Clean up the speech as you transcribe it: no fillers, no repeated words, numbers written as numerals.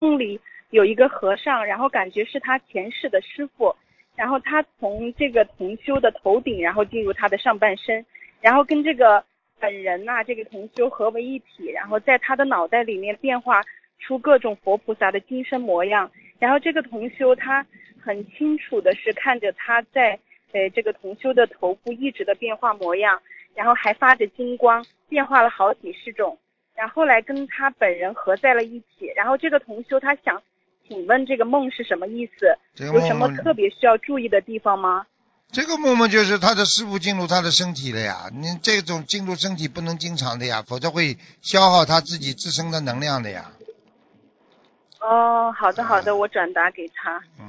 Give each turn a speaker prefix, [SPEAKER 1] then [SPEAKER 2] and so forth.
[SPEAKER 1] 梦里有一个和尚，然后感觉是他前世的师傅，然后他从这个同修的头顶，然后进入他的上半身，然后跟这个本人呐、这个同修合为一体，然后在他的脑袋里面变化出各种佛菩萨的金身模样，然后这个同修他很清楚的是看着他在这个同修的头部一直的变化模样，然后还发着金光，变化了好几十种，然后后来跟他本人合在了一起，然后这个同修他想请问这个梦是什么意思？有什么特别需要注意的地方吗？
[SPEAKER 2] 这个梦就是他的师傅进入他的身体了呀，你这种进入身体不能经常的呀，否则会消耗他自己自身的能量的呀。
[SPEAKER 1] 哦，好的好的，我转达给他。